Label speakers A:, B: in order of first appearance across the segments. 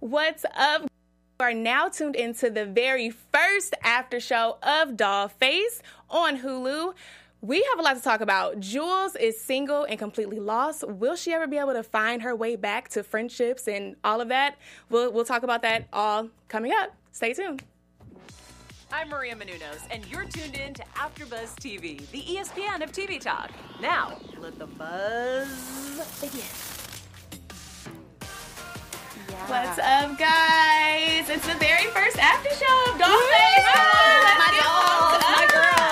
A: What's up? You are now tuned into the very first after show of Dollface on Hulu. We have a lot to talk about. Jules is single and completely lost. Will she ever be able to find her way back to friendships and all of that? We'll talk about that all coming up. Stay tuned.
B: I'm Maria Menounos, and you're tuned in to AfterBuzz TV, the ESPN of TV talk. Now, let the buzz begin.
A: Yeah. What's up, guys? It's the very first after show of Dollface. My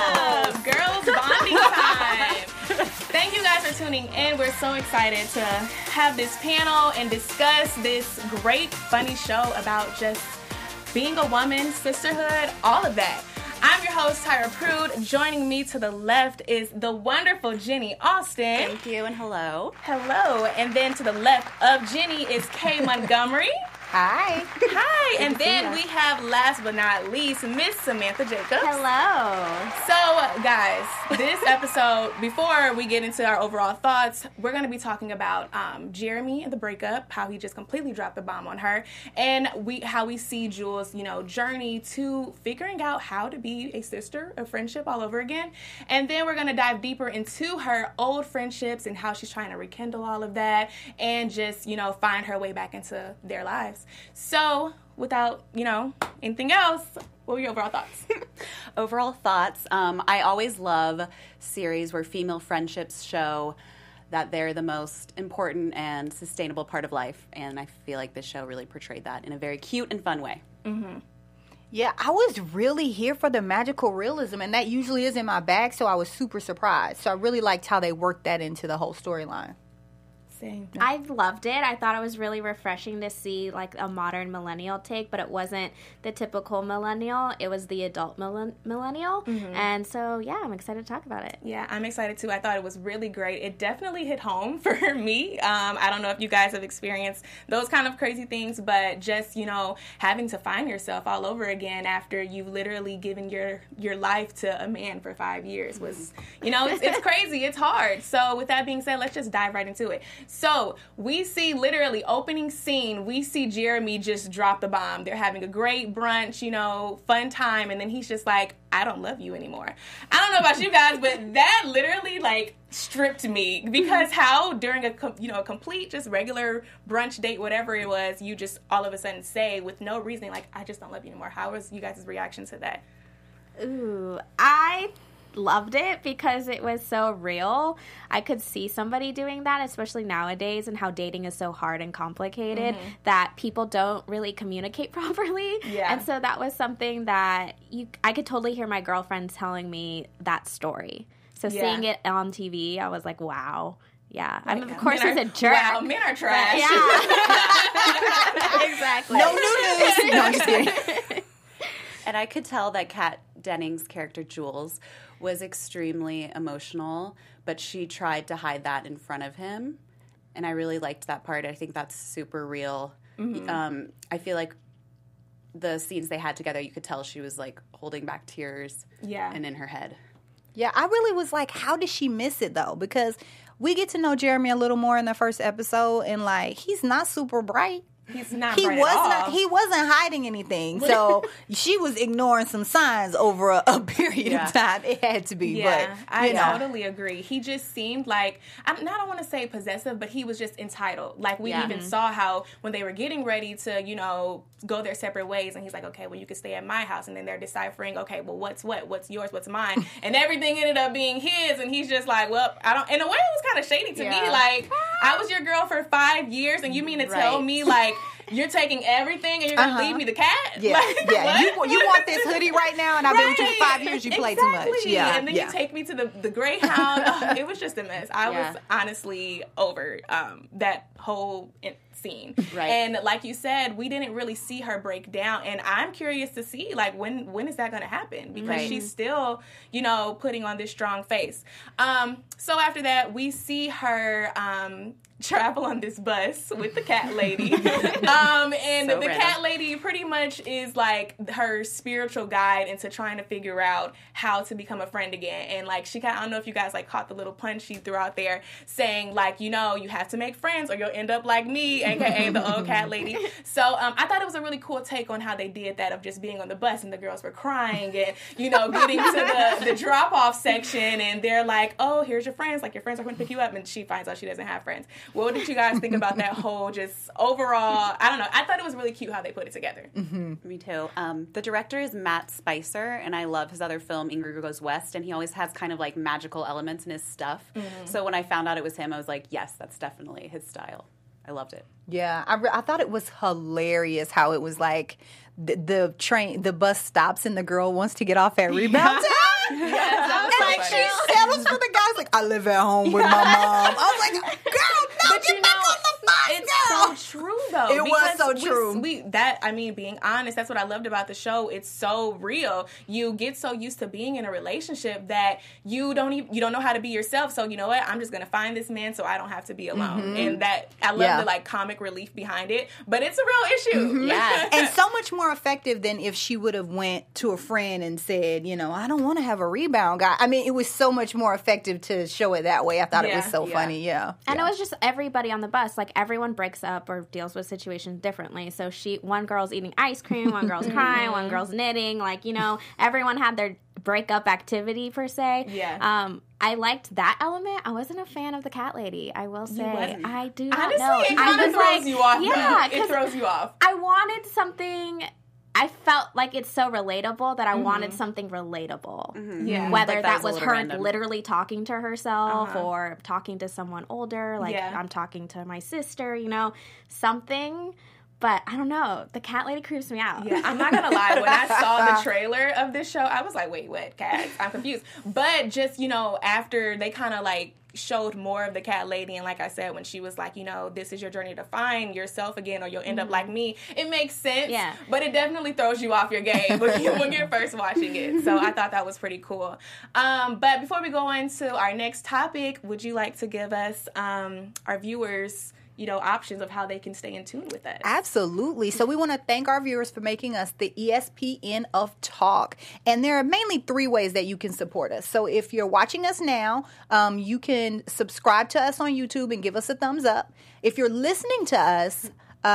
A: girls bonding time. Thank you guys for tuning in. We're so excited to have this panel and discuss this great, funny show about just being a woman, sisterhood, all of that. I'm your host, Tyra Prude. Joining me to the left is the wonderful Jenny Austin.
C: Thank you, and hello.
A: Hello. And then to the left of Jenny is Kay Montgomery.
C: Hi.
A: Hi. And then we have, last but not least, Miss Samantha Jacobs.
C: Hello.
A: So, guys, this episode, before we get into our overall thoughts, we're going to be talking about Jeremy and the breakup, how he just completely dropped the bomb on her, and how we see Jules, journey to figuring out how to be a sister, a friendship all over again. And then we're going to dive deeper into her old friendships and how she's trying to rekindle all of that and just, find her way back into their lives. So, without, anything else, what were your overall thoughts?
C: Overall thoughts, I always love series where female friendships show that they're the most important and sustainable part of life, and I feel like this show really portrayed that in a very cute and fun way.
D: Mm-hmm. Yeah, I was really here for the magical realism, and that usually is in my bag, so I was super surprised. So I really liked how they worked that into the whole storyline.
A: Same.
E: I loved it. I thought it was really refreshing to see like a modern millennial take, but it wasn't the typical millennial. It was the adult millennial. Mm-hmm. And so, yeah, I'm excited to talk about it.
A: Yeah, I'm excited too. I thought it was really great. It definitely hit home for me. I don't know if you guys have experienced those kind of crazy things, but just, having to find yourself all over again after you've literally given your life to a man for 5 years was, it's crazy. It's hard. So with that being said, let's just dive right into it. So we see literally opening scene, we see Jeremy just drop the bomb. They're having a great brunch, fun time. And then he's just like, I don't love you anymore. I don't know about you guys, but that literally stripped me because how during a complete just regular brunch date, whatever it was, you just all of a sudden say with no reasoning, I just don't love you anymore. How was you guys' reaction to that?
E: Ooh, I loved it because it was so real. I could see somebody doing that, especially nowadays, and how dating is so hard and complicated that people don't really communicate properly. Yeah. And so that was something that I could totally hear my girlfriend telling me that story. So seeing it on TV, I was like, wow. Yeah. I mean, of course, he's a jerk.
A: Wow, men are trash.
E: Yeah. Exactly.
D: No new news. No, I'm just kidding.
C: And I could tell that Kat Dennings' character, Jules, was extremely emotional, but she tried to hide that in front of him. And I really liked that part. I think that's super real. Mm-hmm. I feel like the scenes they had together, you could tell she was, holding back tears and in her head.
D: Yeah, I really was like, how did she miss it, though? Because we get to know Jeremy a little more in the first episode, and, he's not super bright.
A: He's not bright at all.
D: He wasn't hiding anything. So she was ignoring some signs over a period of time. It had to be.
A: Yeah,
D: but,
A: I totally agree. He just seemed like, I don't want to say possessive, but he was just entitled. We even saw how when they were getting ready to, go their separate ways, and he's like, okay, well, you can stay at my house. And then they're deciphering, okay, well, what's what? What's yours? What's mine? And everything ended up being his. And he's just like, well, I don't. In a way, it was kind of shady to me. I was your girl for 5 years, and you mean to tell me, you're taking everything and you're going to leave me the cat?
D: Yeah, You want this hoodie right now, and I've been with you for 5 years. You played too much. Yeah,
A: and then you take me to the Greyhound. It was just a mess. I was honestly over that whole scene. Right. And like you said, we didn't really see her break down, and I'm curious to see when is that going to happen, because she's still putting on this strong face. So after that, we see her travel on this bus with the cat lady. And And
C: So
A: the
C: random.
A: cat lady pretty much is like her spiritual guide into trying to figure out how to become a friend again. And like I don't know if you guys like caught the little punch she threw out there saying like, you have to make friends or you'll end up like me, aka the old cat lady. So I thought it was a really cool take on how they did that of just being on the bus and the girls were crying and, getting to the drop-off section and they're like, oh, here's your friends. Like, your friends are going to pick you up. And she finds out she doesn't have friends. What did you guys think about that whole just overall, I don't know. I thought it was really cute how they put it together.
C: Me too. The director is Matt Spicer, and I love his other film, Ingrid Goes West, and he always has kind of like magical elements in his stuff. So when I found out it was him, I was like, yes, that's definitely his style. I loved it.
D: Yeah, I thought it was hilarious how it was like the bus stops and the girl wants to get off at rebound time.
A: Yes,
D: And like she settles for the guys like, I live at home with my mom. I was like, girl, no,
A: But
D: get back on the bus,
A: it's
D: girl.
A: so true though.
D: It was so
A: because
D: true.
A: Being honest, that's what I loved about the show. It's so real. You get so used to being in a relationship that you don't know how to be yourself. So you know what? I'm just gonna find this man so I don't have to be alone. And that I love the like comic relief behind it. But it's a real issue.
C: Yeah.
D: And so much more effective than if she would have went to a friend and said, I don't want to have a rebound guy. I mean, it was so much more effective to show it that way. I thought it was so funny. Yeah.
E: And it was just everybody on the bus. Like, everyone breaks up or deals with situations differently. So one girl's eating ice cream, one girl's crying, one girl's knitting. Like, everyone had their breakup activity per se.
A: Yeah.
E: I liked that element. I wasn't a fan of the cat lady, I will say.
A: wasn't?
E: I do not
A: Honestly,
E: know.
A: it kind of throws you off.
E: Yeah,
A: It throws you off.
E: I wanted something. I felt like it's so relatable that I wanted something relatable.
A: Yeah.
E: Whether
C: Like,
E: that
C: was a
E: was
C: little
E: her
C: random.
E: literally talking to herself or talking to someone older, like I'm talking to my sister, something. But I don't know. The cat lady creeps me out.
A: Yeah, I'm not gonna lie. When I saw the trailer of this show, I was like, wait, what? Cats? I'm confused. But just, after they kind of like showed more of the cat lady, and like I said, when she was like, this is your journey to find yourself again or you'll end up like me, it makes sense.
E: Yeah.
A: But it definitely throws you off your game when you're first watching it. So I thought that was pretty cool. But before we go on to our next topic, would you like to give us our viewers options of how they can stay in tune with us?
D: Absolutely. So we want to thank our viewers for making us the ESPN of Talk. And there are mainly 3 ways that you can support us. So if you're watching us now, you can subscribe to us on YouTube and give us a thumbs up. If you're listening to us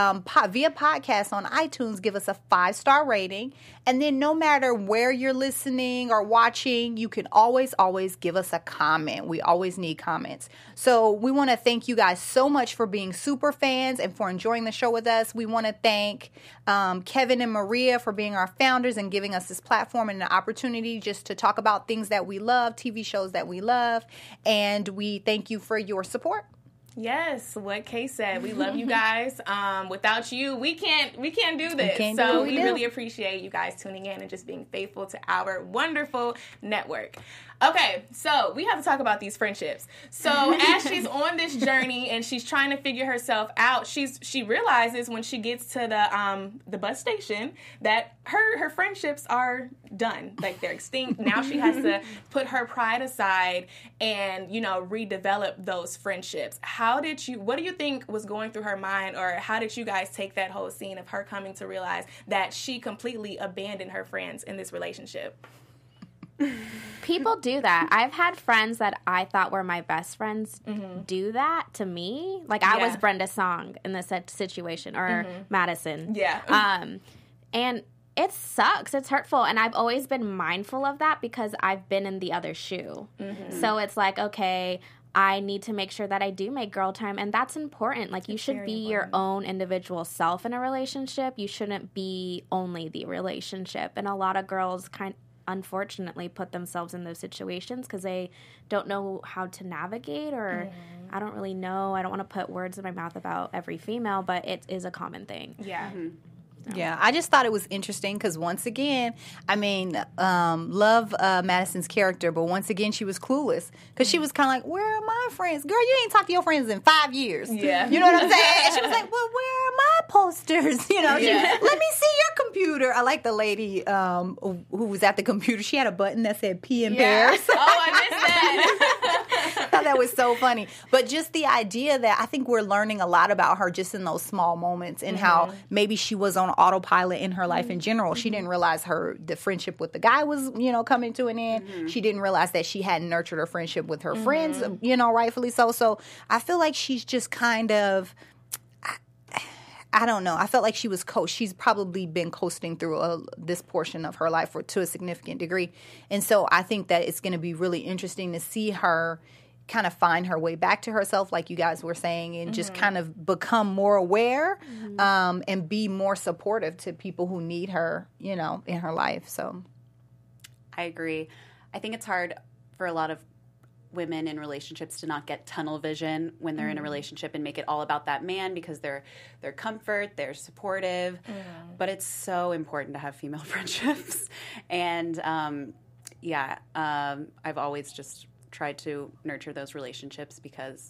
D: via podcast on iTunes, give us a 5-star rating. And then no matter where you're listening or watching, you can always give us a comment. We always need comments. So we want to thank you guys so much for being super fans and for enjoying the show with us. We want to thank Kevin and Maria for being our founders and giving us this platform and an opportunity just to talk about things that we love, TV shows that we love. And we thank you for your support.
A: Yes, what Kay said. We love you guys. Without you, we can't do this.
D: can't do
A: So
D: what we
A: we
D: do.
A: really appreciate you guys tuning in and just being faithful to our wonderful network. Okay, so we have to talk about these friendships. So as she's on this journey and she's trying to figure herself out, she realizes when she gets to the bus station that her friendships are done. Like, they're extinct. Now she has to put her pride aside and, redevelop those friendships. What do you think was going through her mind, or how did you guys take that whole scene of her coming to realize that she completely abandoned her friends in this relationship?
E: People do that. I've had friends that I thought were my best friends do that to me. Like, I was Brenda Song in this situation, or Madison.
A: Yeah.
E: And it sucks. It's hurtful. And I've always been mindful of that because I've been in the other shoe. So it's like, okay, I need to make sure that I do make girl time. And that's important. Like, you should be your own individual self in a relationship. You shouldn't be only the relationship. And a lot of girls unfortunately put themselves in those situations because they don't know how to navigate, or I don't really know. I don't want to put words in my mouth about every female, but it is a common thing.
A: Yeah.
D: Yeah, I just thought it was interesting because once again, love Madison's character, but once again, she was clueless because she was kind of like, where are my friends? Girl, you ain't talked to your friends in 5 years.
A: Yeah.
D: You know what I'm saying? And she was like, well, where are my posters? Let me see your computer. I like the lady who was at the computer. She had a button that said pee and pears.
A: Oh, I missed that.
D: I thought that was so funny. But just the idea that I think we're learning a lot about her just in those small moments and how maybe she was on autopilot in her life in general. She didn't realize the friendship with the guy was, coming to an end. She didn't realize that she hadn't nurtured her friendship with her friends, rightfully so. So I feel like she's just kind of, I don't know. I felt like she was she's probably been coasting through this portion of her life to a significant degree. And so I think that it's going to be really interesting to see her kind of find her way back to herself, like you guys were saying, and just kind of become more aware and be more supportive to people who need her, in her life. So
C: I agree. I think it's hard for a lot of women in relationships to not get tunnel vision when they're in a relationship and make it all about that man because they're comfort, they're supportive. But it's so important to have female friendships. And I've always just tried to nurture those relationships because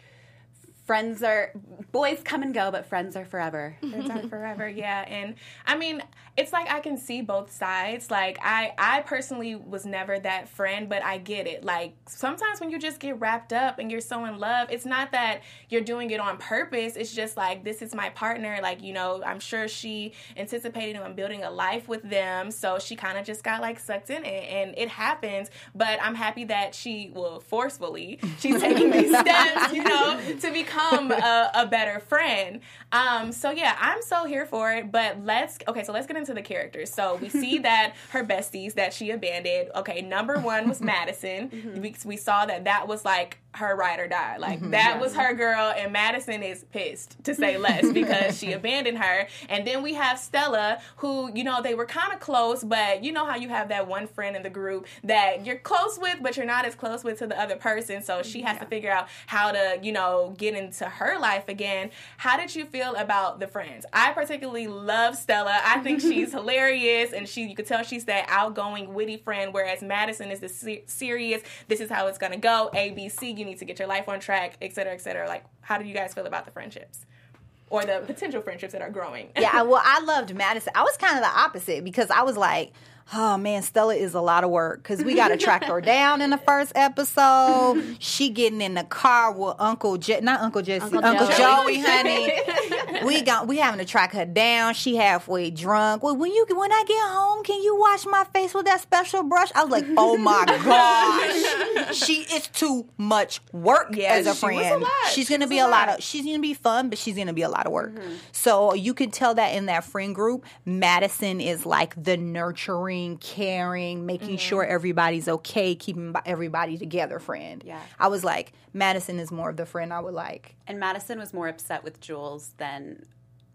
C: boys come and go, but friends are forever.
A: Friends are forever, yeah. And I mean, it's like I can see both sides. Like I personally was never that friend, but I get it. Like sometimes when you just get wrapped up and you're so in love, it's not that you're doing it on purpose. It's just like, this is my partner. Like, I'm sure she anticipated on building a life with them. So she kind of just got like sucked in it, and it happens. But I'm happy that she's taking these steps, to become a better friend. So yeah, I'm so here for it. But let's get into the characters. So we see that her besties that she abandoned. Okay, number one was Madison. We saw that was like her ride or die. Like that was her girl, and Madison is pissed, to say less, because she abandoned her. And then we have Stella, who, they were kind of close, but you know how you have that one friend in the group that you're close with, but you're not as close with to the other person. So she has to figure out how to, get into her life again. How did you feel about the friends? I particularly love Stella. I think she's hilarious, and you could tell she's that outgoing, witty friend, whereas Madison is the serious, this is how it's going to go, ABC, you need to get your life on track, et cetera, et cetera. Like, how do you guys feel about the friendships? Or the potential friendships that are growing?
D: Yeah, well, I loved Madison. I was kind of the opposite, because I was like, oh man, Stella is a lot of work, because we got to track her down in the first episode. She getting in the car with Uncle Joey, honey. We having to track her down. She halfway drunk. Well, when I get home, can you wash my face with that special brush? I was like, oh my gosh, it's too much work as a friend. She's gonna be she's gonna be fun, but she's gonna be a lot of work. So you can tell that in that friend group, Madison is like the nurturing, caring, making sure everybody's okay, keeping everybody together friend.
C: Yeah.
D: I was like, Madison is more of the friend I would like.
C: And Madison was more upset with Jules than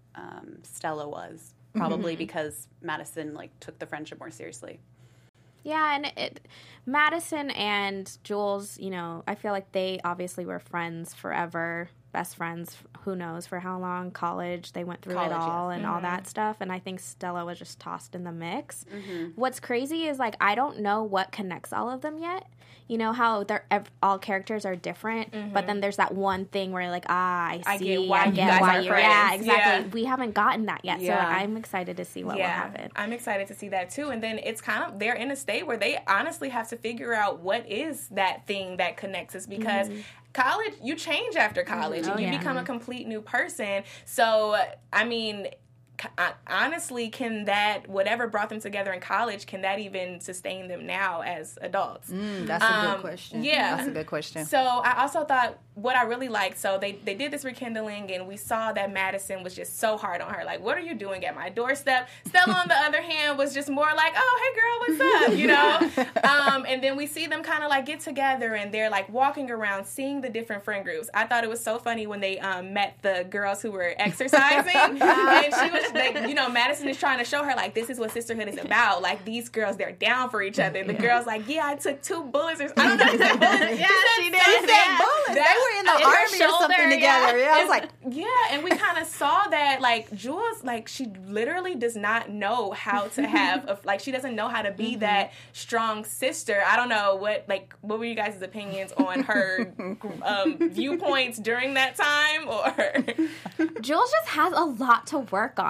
C: Stella was, probably because Madison took the friendship more seriously.
E: Yeah, and Madison and Jules, I feel like they obviously were friends forever, best friends, who knows for how long, college, they went through it all and all that stuff, and I think Stella was just tossed in the mix. What's crazy is, I don't know what connects all of them yet. You know how all characters are different, but then there's that one thing where I
A: get why you guys are friends.
E: Yeah, exactly. Yeah. We haven't gotten that yet,
A: Yeah.
E: so I'm excited to see what will happen.
A: I'm excited to see that too. And then it's kind of, they're in a state where they honestly have to figure out what is that thing that connects us, because college, you change after college and you become a complete new person. So, I mean, honestly, can that, whatever brought them together in college, can that even sustain them now as adults?
D: That's a good question.
A: Yeah.
D: That's a good question.
A: So I also thought, what I really liked, so they did this rekindling, and we saw that Madison was just so hard on her. Like, what are you doing at my doorstep? Stella, on the other hand, was just more like, oh, hey, girl, what's up? And then we see them kind of get together, and they're walking around, seeing the different friend groups. I thought it was so funny when they met the girls who were exercising, and she was Madison is trying to show her, this is what sisterhood is about. These girls, they're down for each other. The girl's like, yeah, I took 2 bullets. I don't know. She said bullets.
E: Yeah, she did.
D: She said bullets. They were in the army or something together. Yeah, I was like,
A: yeah, and we kind of saw that, Jules, she literally does not know how to have, she doesn't know how to be that strong sister. I don't know what were you guys' opinions on her viewpoints during that time, or?
E: Jules just has a lot to work on.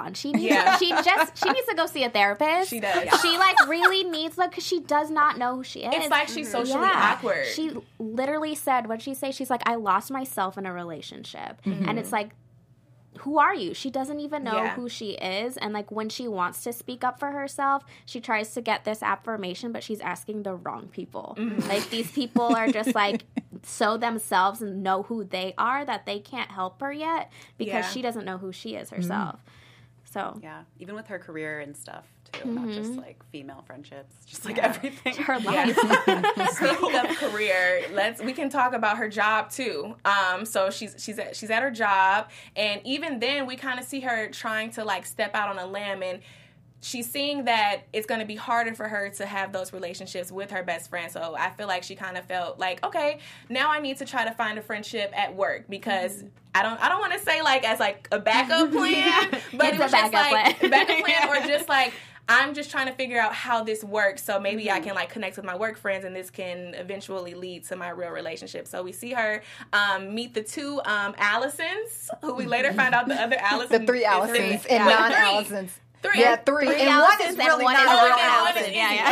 E: on. She needs she needs to go see a therapist.
A: She does.
E: She really needs because she does not know who she is.
A: It's like she's socially awkward.
E: She literally said, what did she say? She's like, I lost myself in a relationship. And it's like, who are you? She doesn't even know who she is. And like when she wants to speak up for herself, she tries to get this affirmation, but she's asking the wrong people. Like these people are just like so themselves and know who they are that they can't help her yet because she doesn't know who she is herself. So
C: yeah, even with her career and stuff too, not just like female friendships, just like everything.
E: Her life.
A: Speaking of career, we can talk about her job too. So she's at her job, and even then we kind of see her trying to like step out on a limb, and she's seeing that it's going to be harder for her to have those relationships with her best friend. So I feel like she kind of felt like, okay, now I need to try to find a friendship at work because I don't want to say like as like a backup plan, but it was just like a backup plan or just like I'm just trying to figure out how this works so maybe I can like connect with my work friends and this can eventually lead to my real relationship. So we see her meet the two Allisons, who we later find out the other Allison.
D: The three Allisons and non-Allisons.
A: Three.
D: Yeah, three. And one is really not a real Allison.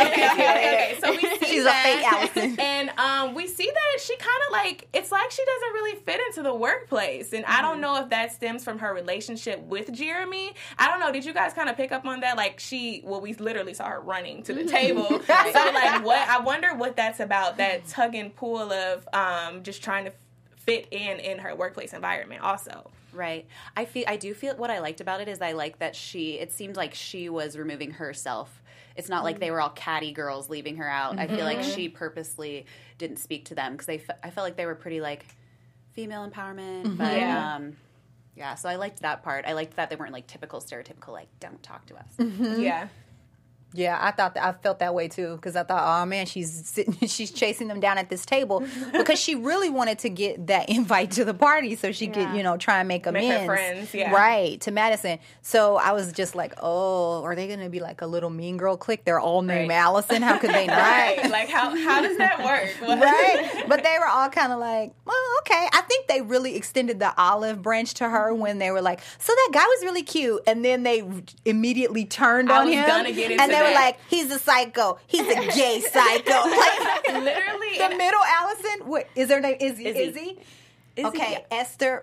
A: Okay. So we see
D: she's
A: that,
D: a fake Allison.
A: And we see that she kind of like, it's like she doesn't really fit into the workplace. And I don't know if that stems from her relationship with Jeremy. I don't know. Did you guys kind of pick up on that? Like we literally saw her running to the table. So like I wonder what that's about, that tug and pull of just trying to fit in her workplace environment also.
C: Right. I do feel what I liked about it is I like that it seemed like she was removing herself. It's not like they were all catty girls leaving her out. I feel like she purposely didn't speak to them because I felt like they were pretty like female empowerment. But yeah, so I liked that part. I liked that they weren't like typical stereotypical like don't talk to us.
A: Yeah.
D: Yeah, I felt that way too because I thought, oh man, she's chasing them down at this table because she really wanted to get that invite to the party so she could, try and make amends.
A: Her friends,
D: right, to Madison. So I was just like, oh, are they going to be like a little mean girl clique? They're all named Allison. How could they not?
A: Right, like how does that work?
D: Right, but they were all kind of like, well, okay. I think they really extended the olive branch to her when they were like, so that guy was really cute, and then they immediately turned on him.
A: Gonna get into
D: and they were like, he's a psycho. He's a gay psycho. Like
A: literally,
D: the middle Allison. What is her name? Izzy. Okay, Esther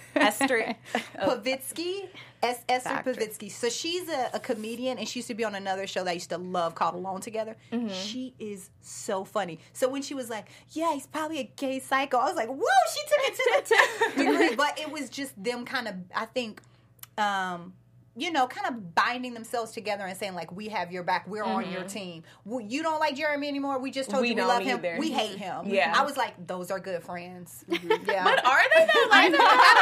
D: Pavitsky. Esther Pavitsky. So she's a comedian, and she used to be on another show that I used to love called Alone Together. She is so funny. So when she was like, yeah, he's probably a gay psycho, I was like, whoa, she took it to the 10th degree. But it was just them kind of, I think, kind of binding themselves together and saying, like, we have your back. We're on your team. You don't like Jeremy anymor. We just told you we love him. We hate him.
A: Yeah.
D: I was like, those are good friends. Yeah.
A: But are they though? Like,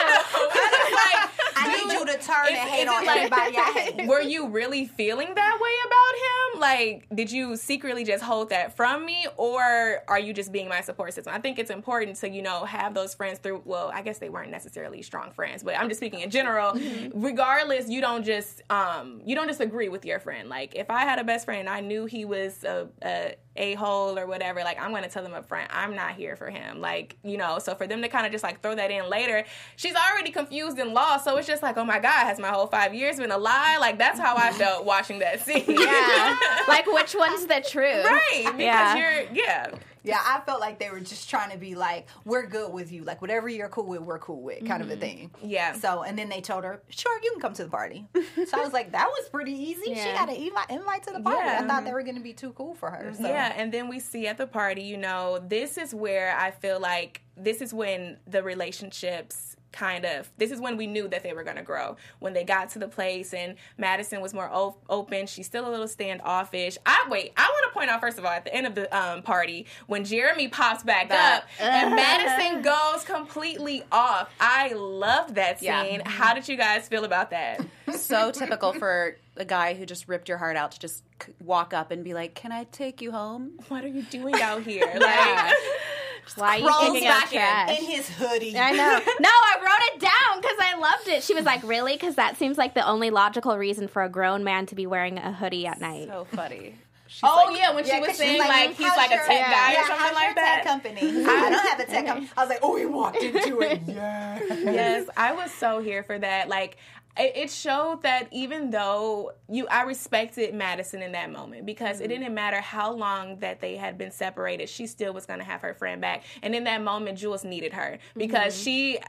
D: I need you to turn and hate on everybody I hate.
A: Were you really feeling that way about him? Like, did you secretly just hold that from me, or are you just being my support system? I think it's important to, have those friends through, well, I guess they weren't necessarily strong friends, but I'm just speaking in general. Regardless, you don't just agree with your friend. Like, if I had a best friend and I knew he was a hole or whatever, like, I'm going to tell them up front, I'm not here for him. Like, so for them to kind of just like throw that in later, she's already confused and lost. So it's just like, oh my God, has my whole 5 years been a lie? Like, that's how I felt watching that scene.
E: Yeah. Like, which one's the truth?
A: Right. Because
D: Yeah, I felt like they were just trying to be like, we're good with you. Like, whatever you're cool with, we're cool with, kind of a thing.
A: Yeah.
D: So, and then they told her, sure, you can come to the party. So I was like, that was pretty easy. Yeah. She got an invite to the party.
A: Yeah.
D: I thought they were going to be too cool for her. So.
A: Yeah, and then we see at the party, this is where I feel like this is when the relationships this is when we knew that they were going to grow. When they got to the place and Madison was more open, she's still a little standoffish. I want to point out, first of all, at the end of the party, when Jeremy pops back up and Madison goes completely off. I loved that scene. Yeah. How did you guys feel about that?
C: So typical for a guy who just ripped your heart out to just walk up and be like, can I take you home?
A: What are you doing out here? Like...
E: Why are you taking out trash?
D: In his hoodie.
E: I know. No, I wrote it down because I loved it. She was like, really? Because that seems like the only logical reason for a grown man to be wearing a hoodie at night.
C: So funny.
A: When she was saying, like, he's like a tech guy or something like that.
D: Tech company. I don't have a tech company. I was like, oh, he walked into it. Yeah.
A: Yes, I was so here for that. Like, it showed that even though I respected Madison in that moment, because it didn't matter how long that they had been separated, she still was going to have her friend back. And in that moment, Jules needed her because he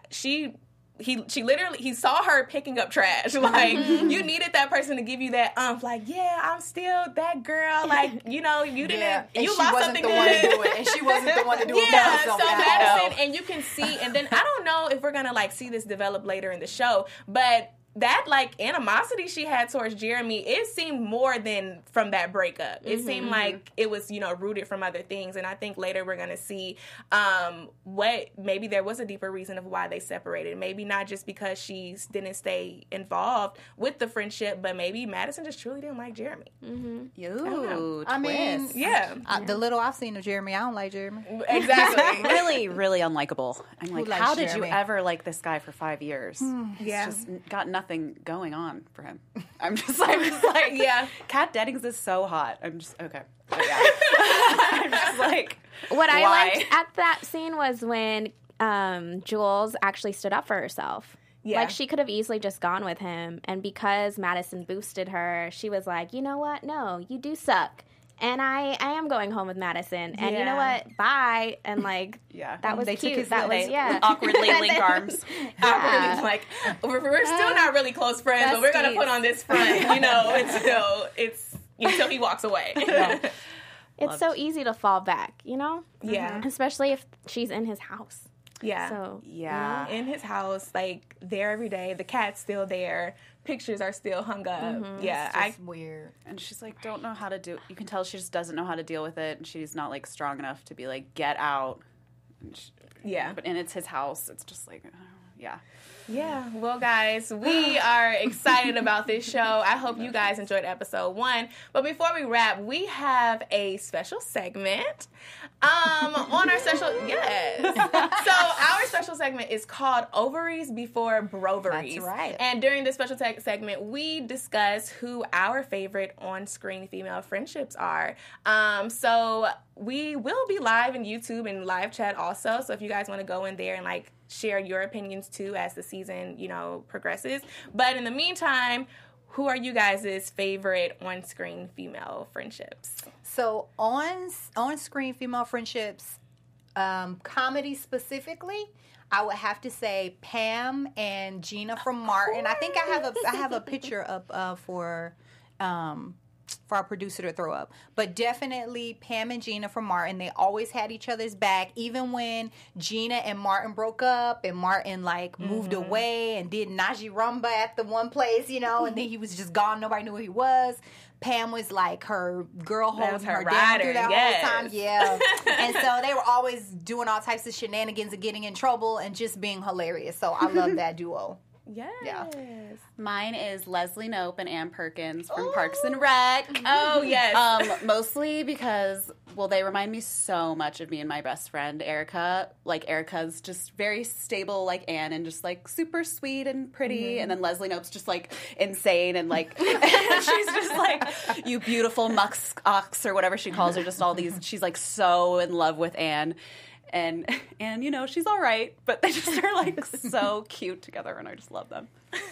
A: saw her picking up trash. Like, you needed that person to give you that like, yeah, I'm still that girl. Like, you know, you didn't, you lost something good.
F: And she wasn't the one to do it.
A: Yeah, so Madison, and you can see, and then I don't know if we're gonna like see this develop later in the show, but that like animosity she had towards Jeremy, it seemed more than from that breakup. It seemed like it was, you know, rooted from other things. And I think later we're going to see what maybe there was a deeper reason of why they separated. Maybe not just because she didn't stay involved with the friendship, but maybe Madison just truly didn't like Jeremy.
D: I mean,
A: Yeah.
D: The little I've seen of Jeremy, I don't like Jeremy.
A: Exactly.
C: Really, really unlikable. I'm like,
D: likes
C: how did
D: Jeremy?
C: you ever like this guy for 5 years?
A: Yeah.
C: It's just got nothing going on for him. I'm just like,
A: Yeah.
C: Kat Dennings is so hot. I'm just, okay. But yeah. I'm just like,
E: What I
C: why?
E: liked at that scene was when Jules actually stood up for herself.
A: Yeah.
E: Like, she could have easily just gone with him. And because Madison boosted her, she was like, you know what? No, you do suck. And I am going home with Madison. And you know
A: Yeah.
E: what? Bye. And, like,
C: Yeah.
E: that was
D: They took
E: cute.
D: his
E: That
D: little-
E: was, yeah.
C: awkwardly link arms.
A: Awkwardly, like, we're still not really close friends, but we're going to put on this front, you know, until he walks away.
E: It's so easy to fall back, you know?
A: Yeah.
E: Especially if she's in his house.
A: Yeah.
E: So,
C: Yeah.
A: In his house, like, there every day. The cat's still there. Pictures are still hung up. Yeah.
F: It's weird.
C: And she's like, don't know how to do, you can tell she just doesn't know how to deal with it. And she's not like strong enough to be like, get out.
A: Yeah.
C: And it's his house. It's just like, yeah.
A: Yeah, well, guys, we are excited about this show. I hope you guys enjoyed episode 1. But before we wrap, we have a special segment on our special. Yes. So our special segment is called Ovaries Before Broveries.
D: That's right.
A: And during this special segment, we discuss who our favorite on-screen female friendships are. So we will be live in YouTube and live chat also. So if you guys want to go in there and like share your opinions too as the season, you know, progresses. But in the meantime, who are you guys' favorite on-screen female friendships?
D: So on-screen female friendships, comedy specifically, I would have to say Pam and Gina from Martin. I think I have a picture up for our producer to throw up. But definitely Pam and Gina from Martin. They always had each other's back. Even when Gina and Martin broke up and Martin like moved away and did Najee Rumba at the one place, you know, and then he was just gone. Nobody knew who he was. Pam was like her girl holding her down through that whole time. Yeah. And so they were always doing all types of shenanigans and getting in trouble and just being hilarious. So I love that duo.
A: Yes.
D: Yeah.
C: Mine is Leslie Knope and Ann Perkins from Parks and Rec.
A: Oh, yes.
C: Mostly because, well, they remind me so much of me and my best friend, Erica. Like, Erica's just very stable like Ann and just, like, super sweet and pretty. And then Leslie Knope's just, like, insane and, like, she's just, like, you beautiful musk ox or whatever she calls her. Just all these, she's, like, so in love with Ann. And you know, she's all right, but they just are, like, so cute together, and I just love them.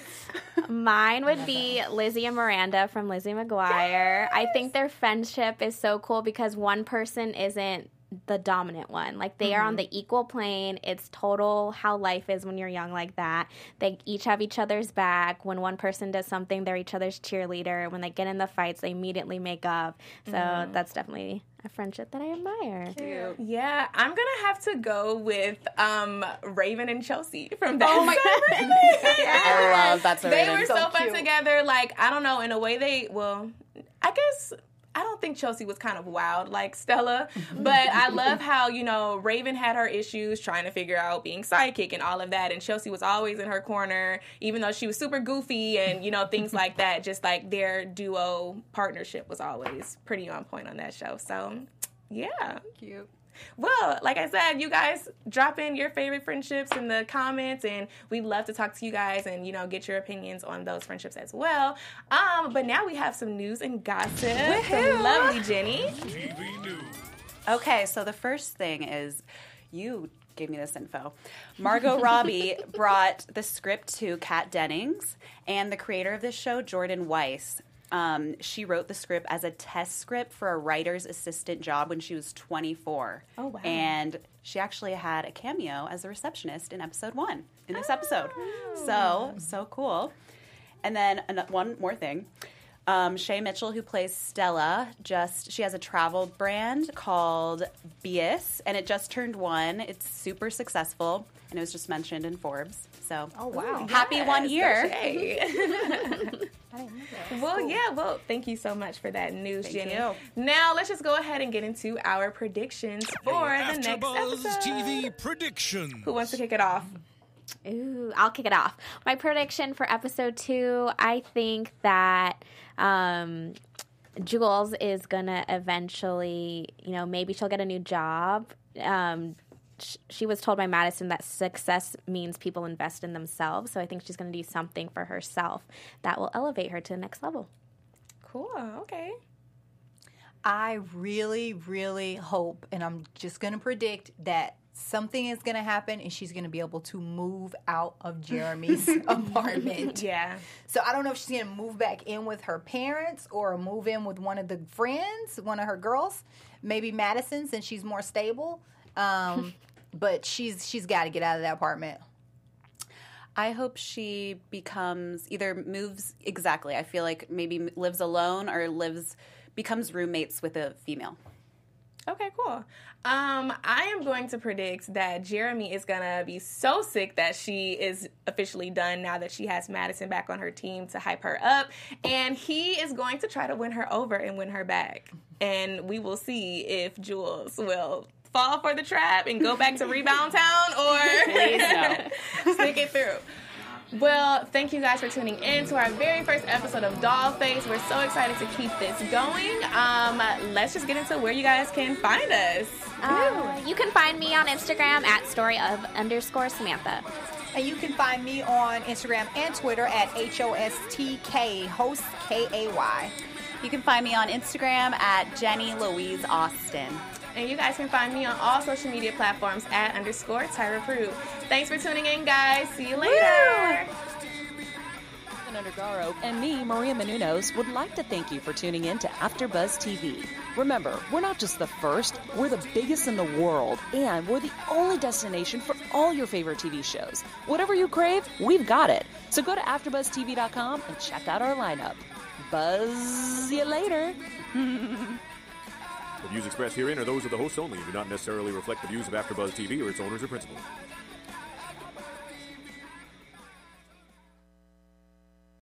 E: Mine would be Lizzie and Miranda from Lizzie McGuire. I think their friendship is so cool because one person isn't the dominant one. Like, they are on the equal plane. It's total how life is when you're young like that. They each have each other's back. When one person does something, they're each other's cheerleader. When they get in the fights, they immediately make up. So that's definitely a friendship that I admire.
C: Cute.
A: Yeah, I'm going to have to go with Raven and Chelsea from that.
C: Oh my God. I love That's So
A: They
C: Raven.
A: were so fun together. Like, I don't know, in a way I guess I don't think Chelsea was kind of wild like Stella, but I love how, you know, Raven had her issues trying to figure out being sidekick and all of that, and Chelsea was always in her corner, even though she was super goofy and, you know, things like that. Just like their duo partnership was always pretty on point on that show. So, yeah.
C: Cute.
A: Well, like I said, you guys drop in your favorite friendships in the comments, and we'd love to talk to you guys and, you know, get your opinions on those friendships as well. But now we have some news and gossip from lovely Jenny.
C: Okay, so the first thing is you gave me this info. Margot Robbie brought the script to Kat Dennings and the creator of this show, Jordan Weiss. She wrote the script as a test script for a writer's assistant job when she was 24.
A: Oh, wow.
C: And she actually had a cameo as a receptionist in episode 1 in this episode. So cool. And then one more thing. Shay Mitchell, who plays Stella, she has a travel brand called Bias, and it just turned 1. It's super successful, and it was just mentioned in Forbes. So,
D: wow.
C: Happy 1 year.
A: Well, thank you so much for that news, Jenny.
C: you.
A: Now, let's just go ahead and get into our predictions for the next
G: AfterBuzz
A: episode.
G: TV prediction.
A: Who wants to kick it off?
E: Ooh, I'll kick it off. My prediction for episode 2, I think that Jules is going to eventually, maybe she'll get a new job. She was told by Madison that success means people invest in themselves. So I think she's going to do something for herself that will elevate her to the next level.
A: Cool. Okay.
D: I really, really hope, and I'm just going to predict that something is going to happen and she's going to be able to move out of Jeremy's apartment.
A: Yeah.
D: So I don't know if she's going to move back in with her parents or move in with one of the friends, one of her girls, maybe Madison, since she's more stable. But she's got to get out of that apartment.
C: I hope she moves exactly. I feel like maybe lives alone or becomes roommates with a female.
A: Okay, cool. I am going to predict that Jeremy is going to be so sick that she is officially done now that she has Madison back on her team to hype her up. And he is going to try to win her over and win her back. And we will see if Jules will fall for the trap and go back to Rebound Town or
C: Please no.
A: stick it through. Well, thank you guys for tuning in to our very first episode of Dollface. We're so excited to keep this going. Let's just get into where you guys can find us.
E: You can find me on Instagram at @story_of_Samantha.
D: And you can find me on Instagram and Twitter at HOSTK, host KAY.
C: You can find me on Instagram at Jenny Louise Austin.
A: And you guys can find me on all social media platforms at _Tyra Prude. Thanks for tuning in, guys. See you later.
B: Undergaro and me, Maria Menounos, would like to thank you for tuning in to AfterBuzz TV. Remember, we're not just the first, we're the biggest in the world, and we're the only destination for all your favorite TV shows. Whatever you crave, we've got it. So go to AfterBuzzTV.com and check out our lineup. Buzz you later.
H: The views expressed herein are those of the hosts only and do not necessarily reflect the views of AfterBuzz TV or its owners or principals.